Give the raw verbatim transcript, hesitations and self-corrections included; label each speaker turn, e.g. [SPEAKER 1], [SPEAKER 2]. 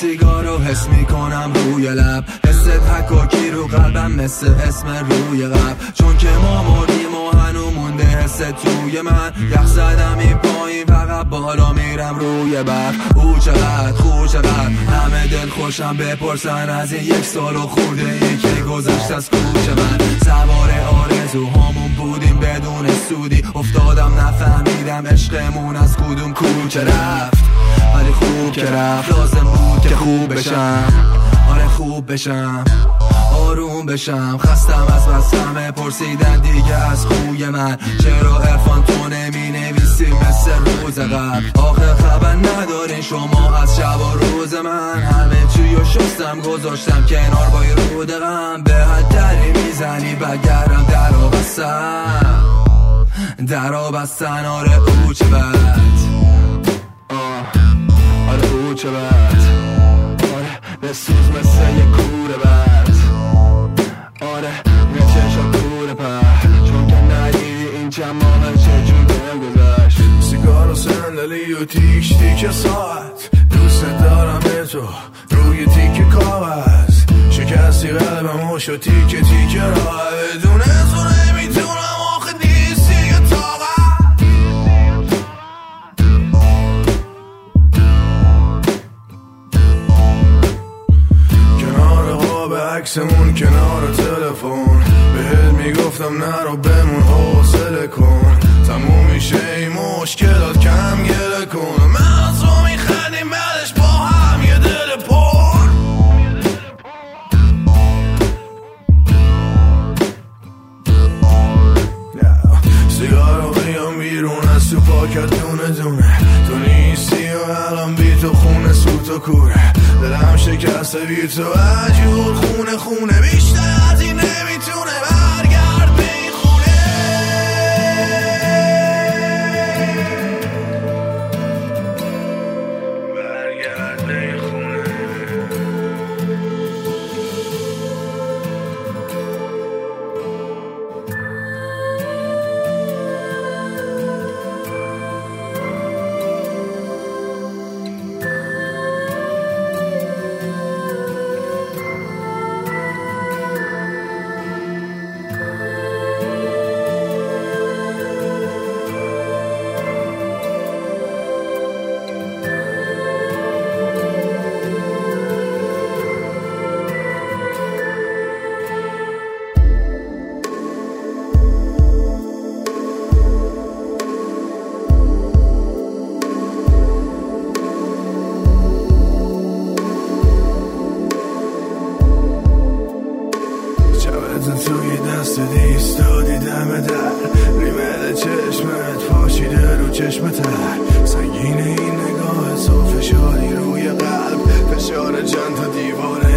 [SPEAKER 1] سیگارو حس میکنم روی لب، حس حکاکی رو قلبم مثل اسم روی قلب. چون که ما مردیم و هنو مونده حس توی من، یخ زدم این پایین فقط بالا میرم روی برف. او چقدر خوب چقدر همه دل خوشم، بپرسن از این یک سال و خورده ای که گذشت از کوچه من. سوار آرزوهامون بودیم بدون سودی، افتادم نفهمیدم عشقمون از کدوم کوچه رفت. ولی خوب که رفت، لازم بود که خوب بشم. آره خوب بشم، آروم بشم. خستم از بس همه پرسیدن دیگه از خوی من، چرا عرفان تو نمی نویسی مثل روز قبل؟ آخه خبر ندارین شما از شب و روز من. همه چیو شستم گذاشتم کنار با یه رود غم. به حد دری میزنی بگرم درو بستن، درو بستن. آره او چه بد، آره او چه بد، آره بسوز مثل یه کوره بد. آره یه چشا کوره پر، چون که ندیدی این جمعه چجور گذشت.
[SPEAKER 2] سیگار و صندلی و تیک تیک ساعت، دوست دارم تو روی تیک کاغذ. شکستی قلبم و شد تیک تیک راه، بدون تو نمیتونم آخه نیستی یه طاقت. کنار قاب عکسمون کنار تلفن، بهت میگفتم نرو بمون حوصله کن. تموم میشه این مشکلات کم گله کن، من از تو میخندیم بعدش با هم یه دل پر. سیگارو بیام بیرون از تو پاکت دونه دونه، تو نیستی و الان بی تو خونه سوت و کوره. دلم شکسته بی تو عجور خونه خونه، بیشتر از این نمیتونه برگرد به این خونه. برگرد به این خونه. توی دست دیستادی دم در، ریمل چشمت پاشیده رو چشم تر. سنگین این نگاه تو فشاری روی قلب، فشار چند تا دیواره